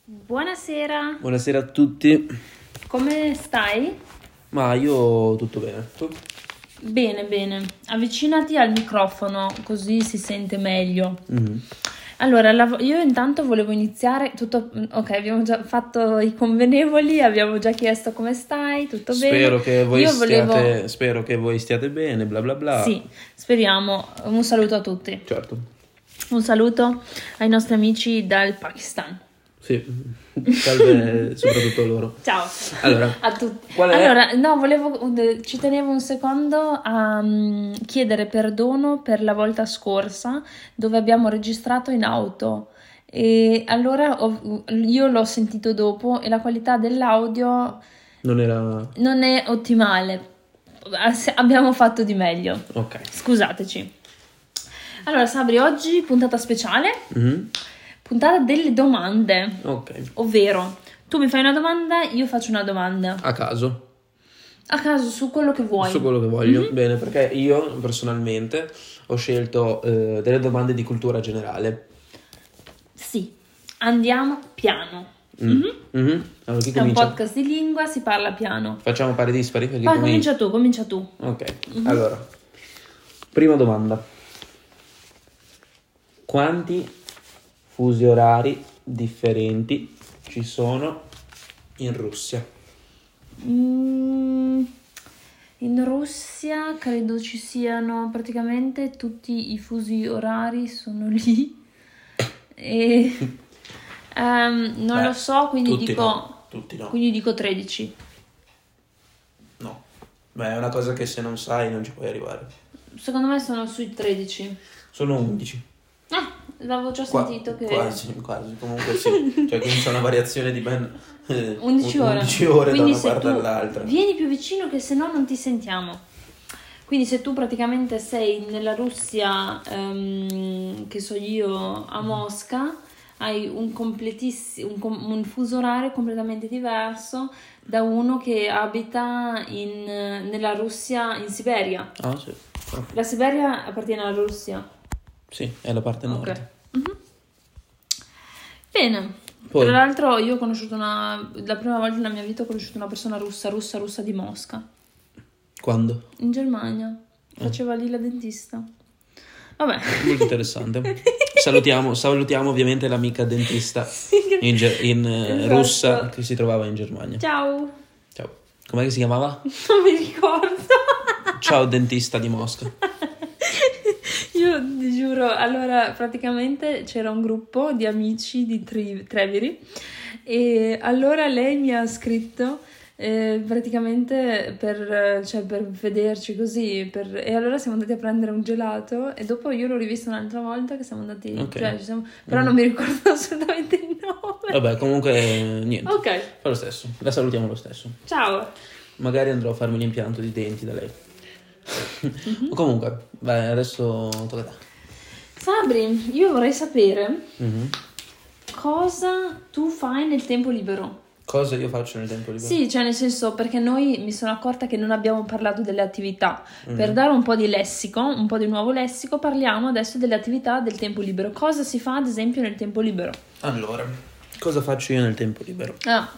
Buonasera, Buonasera a tutti. come stai? Ma io tutto bene. Tu? Bene, bene. Avvicinati al microfono così si sente meglio. Allora, io intanto volevo iniziare tutto. Ok, abbiamo già fatto i convenevoli, abbiamo già chiesto come stai, tutto bene. Spero che voi stiate bene, bla bla bla. Sì, speriamo. Un saluto a tutti. Certo. Un saluto ai nostri amici dal Pakistan. Sì. Salve soprattutto loro. Ciao Allora, a tutti. qual è? Allora, no, ci tenevo un secondo a chiedere perdono per la volta scorsa dove abbiamo registrato in auto. E allora io l'ho sentito dopo e la qualità dell'audio non è ottimale. Abbiamo fatto di meglio. Ok. Scusateci. Allora, Sabri, oggi puntata speciale. Puntata delle domande. Ok. Ovvero, tu mi fai una domanda, io faccio una domanda. A caso. A caso, su quello che vuoi. Su quello che voglio. Bene, perché io personalmente ho scelto delle domande di cultura generale. Sì, andiamo piano. Allora, chi È un comincia? podcast di lingua, si parla piano. Facciamo pari dispari? Perché Vai, comincia tu. Ok, allora, prima domanda. Quanti fusi orari differenti ci sono in Russia? In Russia credo ci siano praticamente tutti i fusi orari sono lì. E non lo so, quindi tutti dico no, tutti no. Quindi dico 13. No, beh, è una cosa che se non sai non ci puoi arrivare. Secondo me sono sui 13. Sono 11. Ah, l'avevo già sentito che... Quasi, comunque sì. Cioè, quindi c'è una variazione di ben 11 ore. 11 ore Quindi da una parte tu all'altra. vieni più vicino che se no non ti sentiamo. Quindi se tu praticamente sei nella Russia, che so io, a Mosca, hai un fuso orario completamente diverso da uno che abita nella Russia, in Siberia. Ah, sì. Ok. La Siberia appartiene alla Russia. Sì, è la parte nord. Ok. Bene. Poi. Tra l'altro io ho conosciuto la prima volta nella mia vita ho conosciuto una persona russa di Mosca, Quando? in Germania. Faceva lì la dentista. Vabbè. Molto interessante. Salutiamo ovviamente l'amica dentista in Esatto. russa che si trovava in Germania. Ciao. Ciao. Com'è che si chiamava? Non mi ricordo. Ciao dentista di Mosca. Io ti giuro, allora praticamente c'era un gruppo di amici di Treviri e allora lei mi ha scritto praticamente per vederci così e allora siamo andati a prendere un gelato e dopo io l'ho rivista un'altra volta che siamo andati, Ok. Però non mi ricordo assolutamente il nome. Vabbè, comunque niente. Ok, Fa lo stesso. La salutiamo lo stesso. ciao. Magari andrò a farmi l'impianto di denti da lei. Comunque, vai, adesso tocca a te. Sabri, io vorrei sapere cosa tu fai nel tempo libero. Cosa io faccio nel tempo libero? Sì, cioè nel senso, perché noi mi sono accorta che non abbiamo parlato delle attività. Per dare un po' di lessico, un po' di nuovo lessico, parliamo adesso delle attività del tempo libero. Cosa si fa ad esempio nel tempo libero? Allora, cosa faccio io nel tempo libero?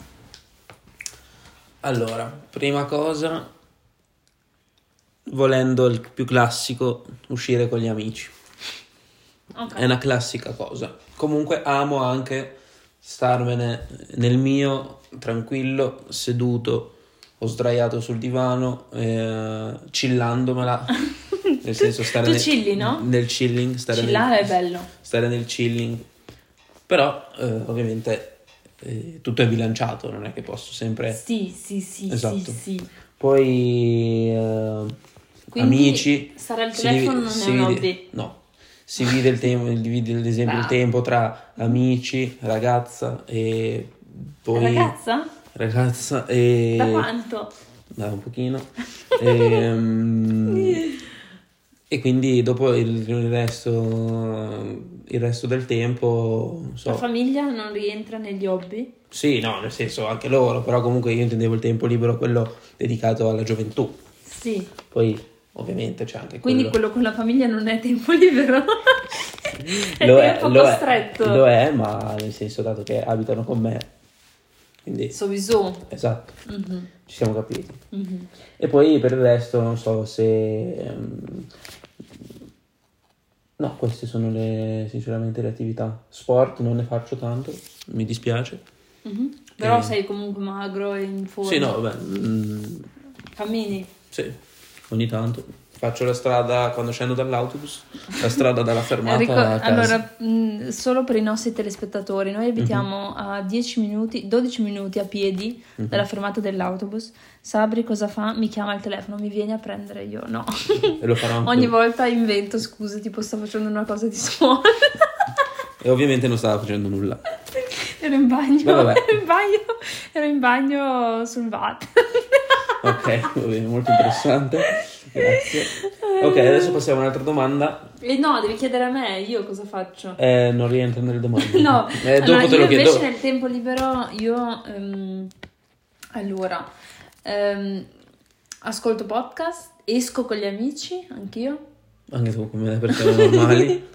Allora, prima cosa, volendo il più classico, uscire con gli amici. Okay. È una classica cosa. Comunque amo anche starmene nel mio, tranquillo, seduto o sdraiato sul divano, chillandomela. Nel senso stare tu chilli, no? Nel chilling. Chillare è bello. Stare nel chilling. Però, ovviamente, tutto è bilanciato, non è che posso sempre... Sì. Esatto. Sì. Poi, Quindi, amici... stare al telefono non è un hobby. No. Si divide il tempo, ad esempio il tempo tra amici, ragazza e poi... Ragazza e... Da quanto? Da un pochino. E quindi dopo il resto del tempo... non so. La famiglia non rientra negli hobby? Sì, no, nel senso anche loro, però comunque io intendevo il tempo libero, quello dedicato alla gioventù. Sì. Poi... Ovviamente c'è anche quindi quello con la famiglia non è tempo libero. È un po' stretto. Lo è, ma nel senso dato che abitano con me, quindi Sowieso. esatto, Mhm. ci siamo capiti. Mhm. E poi per il resto non so se no, queste sono sinceramente le attività. Sport non ne faccio tanto, mi dispiace. Mhm. Però sei comunque magro e in forma. Sì, no, vabbè. Cammini. Sì, ogni tanto. Faccio la strada quando scendo dall'autobus, la strada dalla fermata a casa. Allora, solo per i nostri telespettatori, noi abitiamo a 12 minuti a piedi dalla fermata dell'autobus. Sabri cosa fa? Mi chiama al telefono, mi vieni a prendere io? No. E lo farò anche Ogni io. volta invento scuse, tipo sto facendo una cosa di scuola. E ovviamente non stava facendo nulla. Ero in bagno, Ma vabbè. ero in bagno sul VAT. Ok, va bene, molto interessante. Grazie. Ok, adesso passiamo a un'altra domanda. E no, devi chiedere a me, io cosa faccio? Non rientra nelle domande. No, Dopo allora, te lo io chiedo. invece nel tempo libero ascolto podcast, esco con gli amici, anch'io. Anche tu come le persone normali.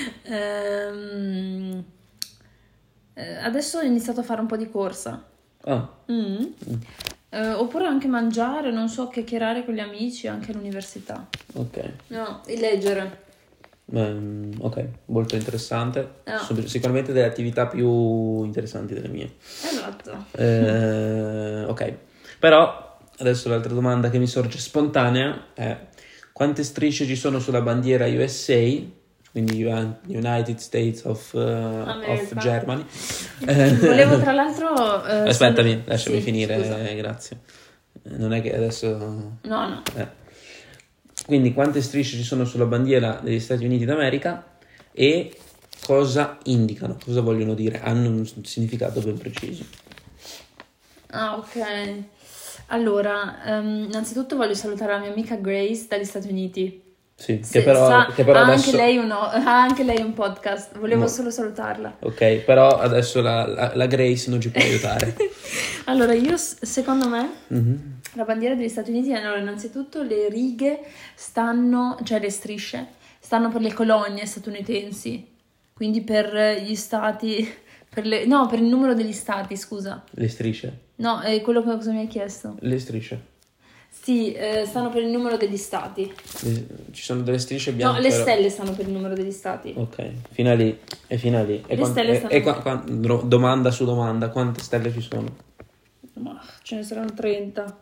Adesso ho iniziato a fare un po' di corsa. Ah, Oppure anche mangiare, non so, chiacchierare con gli amici anche all'università. ok. No, e leggere. Ok, molto interessante. Ah. Sono sicuramente delle attività più interessanti delle mie. Esatto. Ok, però adesso l'altra domanda che mi sorge spontanea è: quante strisce ci sono sulla bandiera USA, quindi United States of Germany? Volevo tra l'altro... Aspettami, lasciami sì, finire, scusa. grazie. Non è che adesso... No. Quindi quante strisce ci sono sulla bandiera degli Stati Uniti d'America e cosa indicano, cosa vogliono dire? Hanno un significato ben preciso. Ah, ok. Allora, innanzitutto voglio salutare la mia amica Grace dagli Stati Uniti. Sì, che però ha adesso... anche lei un podcast, volevo solo salutarla. Ok, però adesso la Grace non ci può aiutare. Allora, secondo me, la bandiera degli Stati Uniti, allora, innanzitutto le righe cioè le strisce, stanno per le colonie statunitensi, quindi per gli stati, per il numero degli stati, scusa. Le strisce? No, è quello che cosa mi hai chiesto. Le strisce. Sì, stanno per il numero degli stati. Ci sono delle strisce bianche. No, le stelle stanno per il numero degli stati. Ok, fino a lì. E fino a lì. Le stelle stanno... domanda su domanda, quante stelle ci sono? Ma ce ne saranno 30.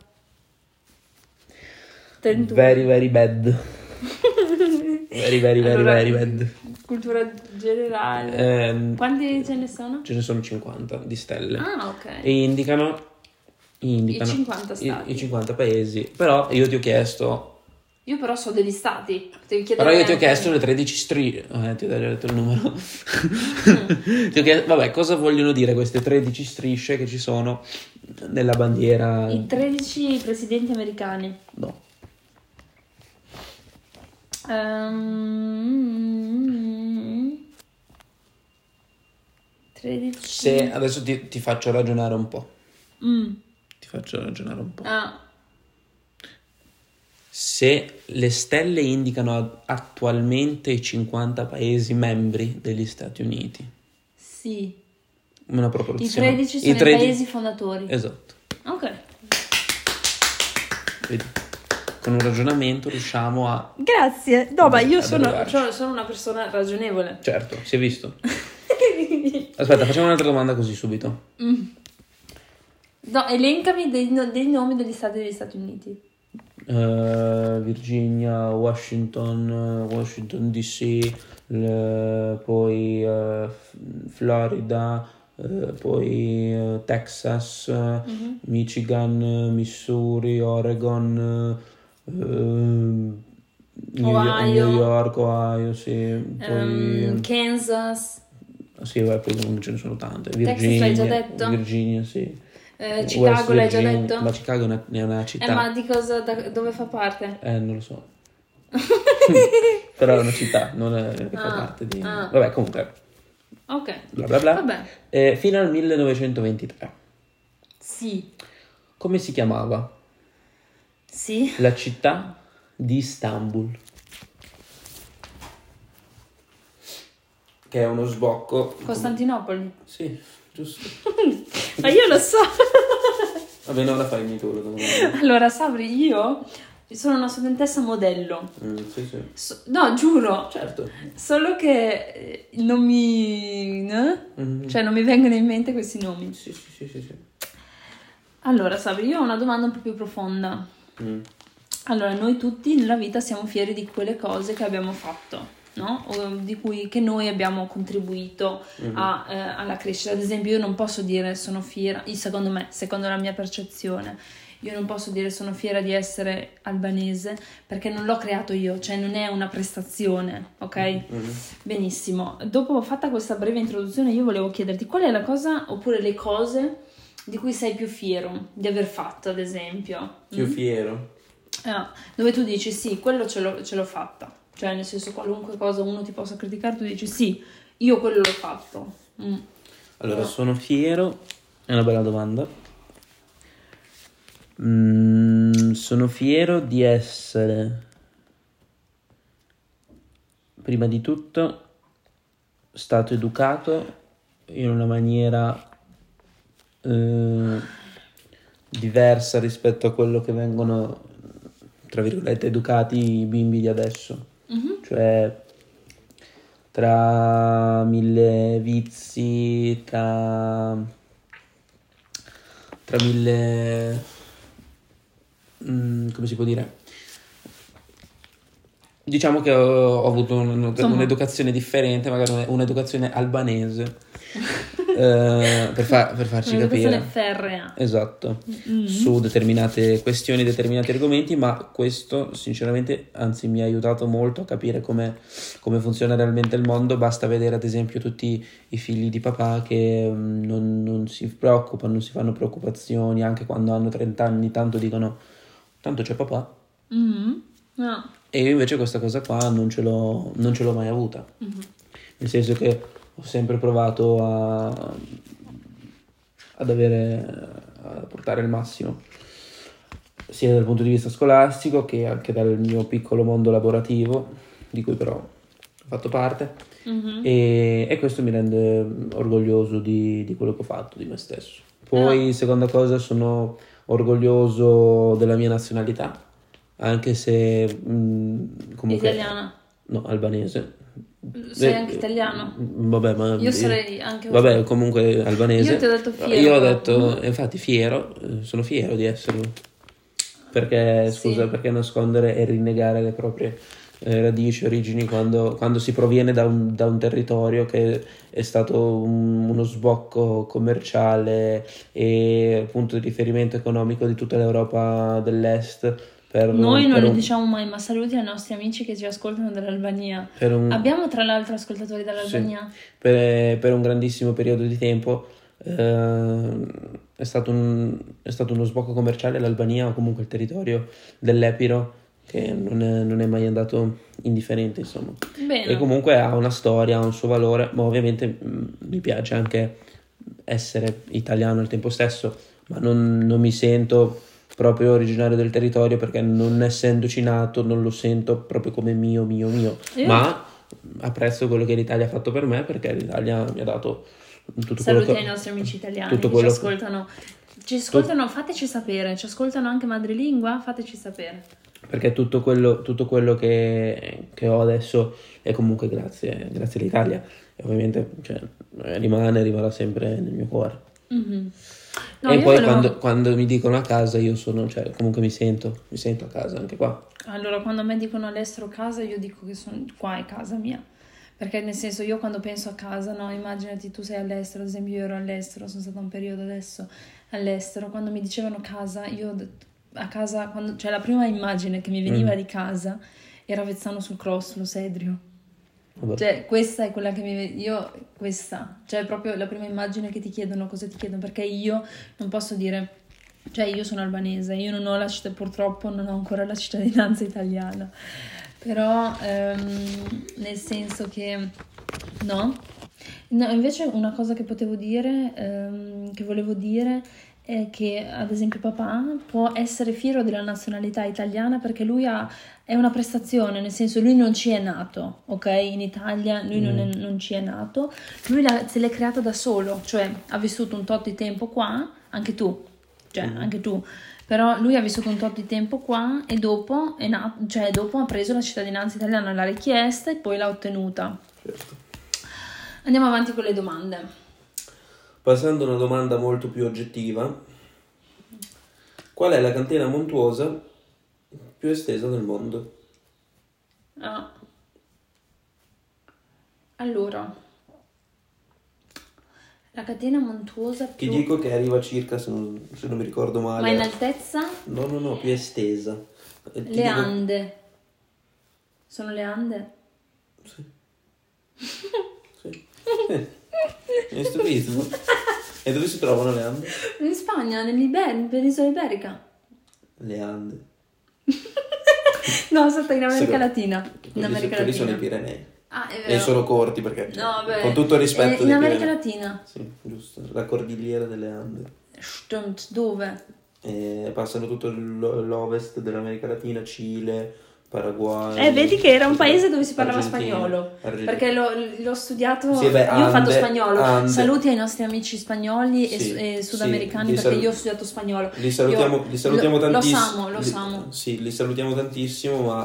31. Very, very bad. Very Allora, bad. Cultura generale. Quanti ce ne sono? Ce ne sono 50 di stelle. Ah, ok. E indicano I 50 stati. I 50 paesi. Però io ti ho chiesto... Io però so degli stati. Devi chiedere Però io ti ho anche- chiesto le 13 strisce. Ti ho già detto il numero. Ti ho chiesto, vabbè, cosa vogliono dire queste 13 strisce che ci sono nella bandiera? I 13 presidenti americani. No. Um, 13. Se adesso ti faccio ragionare un po'. Mm. Ti faccio ragionare un po'. Ah, Se le stelle indicano attualmente i 50 paesi membri degli Stati Uniti, sì. una I proporzione. 13 sono i paesi fondatori. Esatto. Ok. Vedi? Con un ragionamento riusciamo a... Grazie. No, ma io Ad arrivarci. sono una persona ragionevole. Certo, si è visto. Aspetta, facciamo un'altra domanda così subito. No, elencami dei nomi degli stati degli Stati Uniti. Virginia, Washington DC, poi Florida, poi Texas, Michigan, Missouri, Oregon, New York, Ohio, sì, poi Kansas, sì, beh, poi comunque ce ne sono tante. Texas l'hai già detto? Virginia, sì. Chicago West l'hai già Virginia, detto? Ma Chicago è una città. Ma di cosa, dove fa parte? Non lo so. Però è una città, non è che fa parte di... Vabbè, comunque. Ok. Bla bla bla. Vabbè. Fino al 1923. Sì. Come si chiamava Sì. la città di Istanbul? che è uno sbocco. Costantinopoli. Sì, giusto. Ma io lo so. Vabbè, no, la fai in tu. Allora, Sabri, io sono una studentessa modello. Sì, sì. No, giuro. Certo. Solo che non mi... Cioè, non mi vengono in mente questi nomi. Sì. Allora, Sabri, io ho una domanda un po' più profonda. Allora, noi tutti nella vita siamo fieri di quelle cose che abbiamo fatto, no? O che noi abbiamo contribuito alla crescita. Ad esempio, io non posso dire sono fiera, secondo me, secondo la mia percezione, io non posso dire sono fiera di essere albanese perché non l'ho creato io, cioè non è una prestazione, ok? Benissimo. Dopo fatta questa breve introduzione, io volevo chiederti qual è la cosa oppure le cose di cui sei più fiero di aver fatto, ad esempio. Più fiero? Dove tu dici sì, quello ce l'ho fatta. Cioè, nel senso, qualunque cosa uno ti possa criticare, tu dici sì, io quello l'ho fatto. Allora, sono fiero, è una bella domanda. Sono fiero di essere, prima di tutto, stato educato in una maniera diversa rispetto a quello che vengono, tra virgolette, educati i bimbi di adesso. Cioè, tra mille vizi, tra mille... come si può dire? Diciamo che ho avuto un'educazione differente, magari un'educazione albanese, per farci capire. Un'educazione ferrea. Esatto, su determinate questioni, determinati argomenti, ma questo sinceramente anzi mi ha aiutato molto a capire come funziona realmente il mondo. Basta vedere ad esempio tutti i figli di papà che non si preoccupano, non si fanno preoccupazioni, anche quando hanno 30 anni, tanto dicono tanto c'è papà. No. E io invece questa cosa qua non ce l'ho mai avuta, nel senso che ho sempre provato a portare il massimo, sia dal punto di vista scolastico che anche dal mio piccolo mondo lavorativo, di cui però ho fatto parte, e questo mi rende orgoglioso di quello che ho fatto, di me stesso. Poi, seconda cosa, sono orgoglioso della mia nazionalità, anche se comunque... Italiana? No, albanese. Sei anche italiano? Vabbè, ma io sarei anche... Vabbè, comunque albanese. Io ti ho detto fiero. Io ho detto, infatti, fiero, sono fiero di esserlo. Perché, scusa, perché nascondere e rinnegare le proprie radici, origini, quando si proviene da un territorio che è stato uno sbocco commerciale e punto di riferimento economico di tutta l'Europa dell'Est. Noi non lo diciamo mai, ma saluti ai nostri amici che ci ascoltano dall'Albania. Abbiamo tra l'altro ascoltatori dall'Albania. Sì, per un grandissimo periodo di tempo è stato uno sbocco commerciale l'Albania, o comunque il territorio dell'Epiro, che non è mai andato indifferente, insomma. Bene. E comunque ha una storia, ha un suo valore, ma ovviamente mi piace anche essere italiano al tempo stesso, ma non mi sento proprio originario del territorio, perché non essendoci nato non lo sento proprio come mio, ma apprezzo quello che l'Italia ha fatto per me, perché l'Italia mi ha dato tutto Saluti quello ai nostri amici italiani tutto che quello ci ascoltano, fateci sapere, ci ascoltano anche madrelingua, fateci sapere. Perché tutto quello che ho adesso è comunque grazie all'Italia, e ovviamente rimarrà sempre nel mio cuore. No, e poi quando mi dicono a casa, io sono, comunque mi sento a casa anche qua. Allora, quando a me dicono all'estero casa, io dico che qua è casa mia, perché nel senso, io quando penso a casa, no, immaginati tu sei all'estero, ad esempio io ero all'estero, sono stata un periodo adesso all'estero, quando mi dicevano casa, io a casa, la prima immagine che mi veniva di casa era Avezzano sul Crostolo, Sedrio. Vabbè. Cioè, questa è quella che questa, cioè proprio la prima immagine che ti chiedono, cosa ti chiedono, perché io non posso dire, io sono albanese, io non ho purtroppo non ho ancora la cittadinanza italiana, però nel senso che, no? No, invece una cosa che potevo dire, che volevo dire, è che ad esempio papà può essere fiero della nazionalità italiana perché è una prestazione, nel senso lui non ci è nato, ok? In Italia lui non ci è nato, lui se l'è creata da solo, cioè ha vissuto un tot di tempo qua, anche tu, però lui ha vissuto un tot di tempo qua e dopo dopo ha preso la cittadinanza italiana, l'ha richiesta e poi l'ha ottenuta. Certo. Andiamo avanti con le domande. Passando a una domanda molto più oggettiva, qual è la catena montuosa più estesa del mondo? Allora, la catena montuosa Ti più... dico che arriva circa, se non mi ricordo male... Ma in altezza? No, più estesa. Le Ande. Sono le Ande? Sì. Sì. Mi hai stupito? E dove si trovano le Ande? In Spagna, in penisola iberica. Le Ande. No, sotto in America Latina. In America Quelli Latina. sono i Pirenei. Ah, è vero. E sono corti perché, No, beh, con tutto il rispetto in dei America Pirenei. Latina. Sì, giusto. La cordigliera delle Ande. Stimmt, dove? Passano tutto l'ovest dell'America Latina, Cile, Paraguay. Vedi che era un paese dove si parlava Argentina, spagnolo. Argentina. Perché l'ho studiato. Sì, beh, io ho fatto Ande, spagnolo. Ande. Saluti ai nostri amici spagnoli Sì, e sudamericani sì, perché io ho studiato spagnolo. Li salutiamo tantissimo. Lo samo. Sì, li salutiamo tantissimo, ma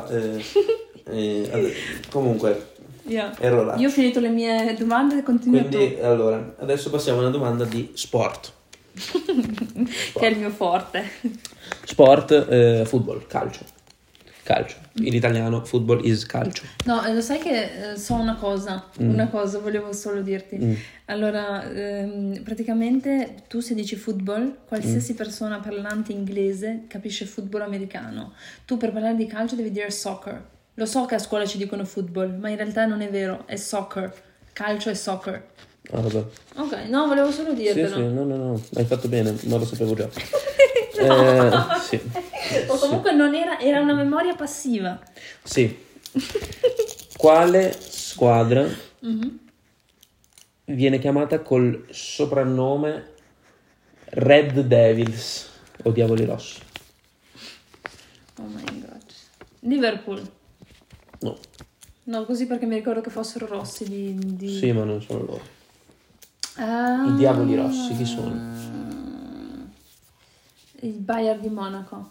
comunque ero là. Io ho finito le mie domande e continuo Quindi, allora, adesso passiamo a una domanda di sport. che è il mio forte. Sport, football, calcio. In italiano football is calcio. No, lo sai che so una cosa, volevo solo dirti. Allora, praticamente tu se dici football, qualsiasi persona parlante inglese capisce football americano. Tu per parlare di calcio devi dire soccer. Lo so che a scuola ci dicono football, ma in realtà non è vero, è soccer. Calcio è soccer. Ah, vabbè. Ok, no, volevo solo dirtelo. Sì, no, hai fatto bene, ma lo sapevo già. Sì. O comunque non era una memoria passiva. Sì. Quale squadra viene chiamata col soprannome Red Devils o Diavoli Rossi? Oh my god. Liverpool. No. No, così perché mi ricordo che fossero rossi di... Sì, ma non sono loro. I Diavoli Rossi, chi sono? Il Bayern di Monaco.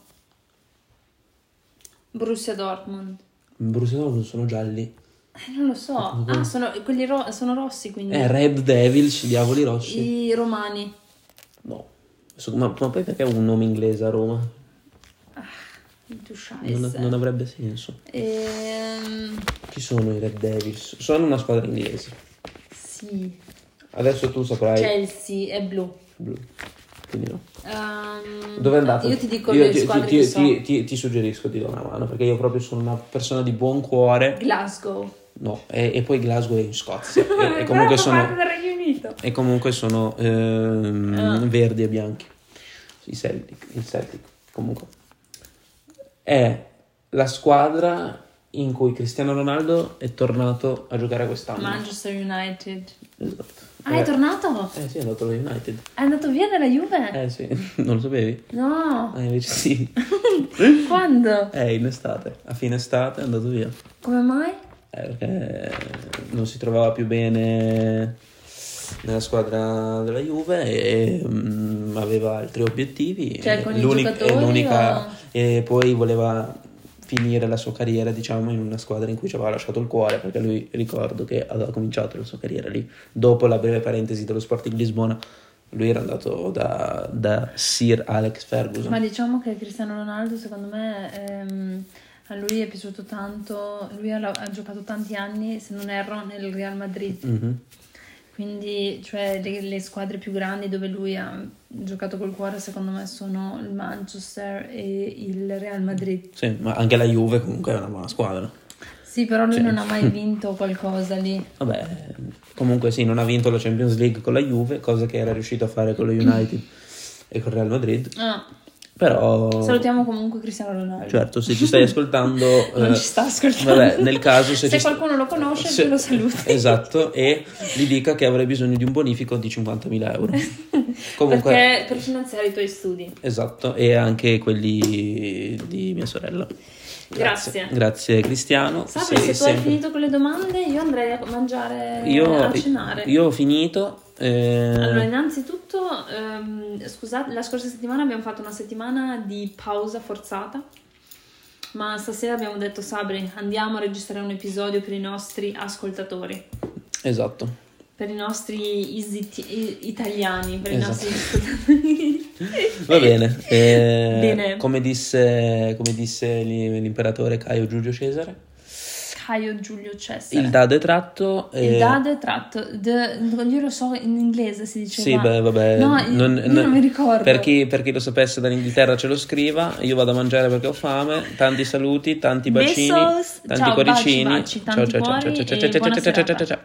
Borussia Dortmund. Borussia Dortmund sono gialli. Non lo so. Quelli sono rossi, quindi. Red Devils, Diavoli Rossi. I romani. No. Ma poi perché è un nome inglese a Roma? Tu scheiße. Non avrebbe senso. Chi sono i Red Devils? Sono una squadra inglese. Sì. Adesso tu saprai. Chelsea è blu. Quindi no. Dove è andato? Io ti dico le squadre che so. Ti suggerisco, ti do una mano, perché io proprio sono una persona di buon cuore. Glasgow. No, e poi Glasgow è in Scozia. e comunque sono parte del Regno Unito. E comunque sono verdi e bianchi. Il Celtic. Comunque è la squadra in cui Cristiano Ronaldo è tornato a giocare quest'anno. Manchester United. Esatto. È tornato? Sì, è andato allo United. È andato via dalla Juve? Sì, non lo sapevi? No. Invece sì. Quando? In estate, a fine estate è andato via. Come mai? Perché non si trovava più bene nella squadra della Juve e aveva altri obiettivi. Cioè con i giocatori e poi voleva finire la sua carriera, diciamo, in una squadra in cui ci aveva lasciato il cuore, perché lui, ricordo che aveva cominciato la sua carriera lì dopo la breve parentesi dello Sporting Lisbona. Lui era andato da Sir Alex Ferguson. Ma diciamo che Cristiano Ronaldo, secondo me, a lui è piaciuto tanto. Lui ha giocato tanti anni, se non erro, nel Real Madrid. Mm-hmm. Quindi, cioè, le squadre più grandi dove lui ha giocato col cuore, secondo me, sono il Manchester e il Real Madrid. Sì, ma anche la Juve comunque è una buona squadra. Sì, però lui non ha mai vinto qualcosa lì. Vabbè, comunque sì, non ha vinto la Champions League con la Juve, cosa che era riuscito a fare con lo United e con il Real Madrid. Però salutiamo comunque Cristiano Ronaldo. certo, se ci stai ascoltando non ci sta ascoltando. vabbè, nel caso se qualcuno lo conosce te lo saluti. Esatto, e gli dica che avrei bisogno di un bonifico di 50.000 euro. Comunque, perché per finanziare i tuoi studi. Esatto, e anche quelli di mia sorella. Grazie Cristiano. Sabri, se tu hai finito con le domande, io andrei a mangiare, a cenare. Io ho finito. Allora, innanzitutto, scusate, la scorsa settimana abbiamo fatto una settimana di pausa forzata, ma stasera abbiamo detto, Sabri, andiamo a registrare un episodio per i nostri ascoltatori. Esatto. Per i nostri italiani, per esatto. I nostri ascoltatori. Va bene. Bene. Come disse l'imperatore Caio Giulio Cesare. Caio Giulio Cesare. Il dado è tratto. Il dado è tratto. Io lo so, in inglese si diceva. Sì, vabbè. No, io non mi ricordo. Per chi lo sapesse dall'Inghilterra ce lo scriva. Io vado a mangiare perché ho fame. Tanti saluti, tanti bacini, Besos. tanti Ciao, cuoricini. baci, tanti cuori e buona serata. Ciao.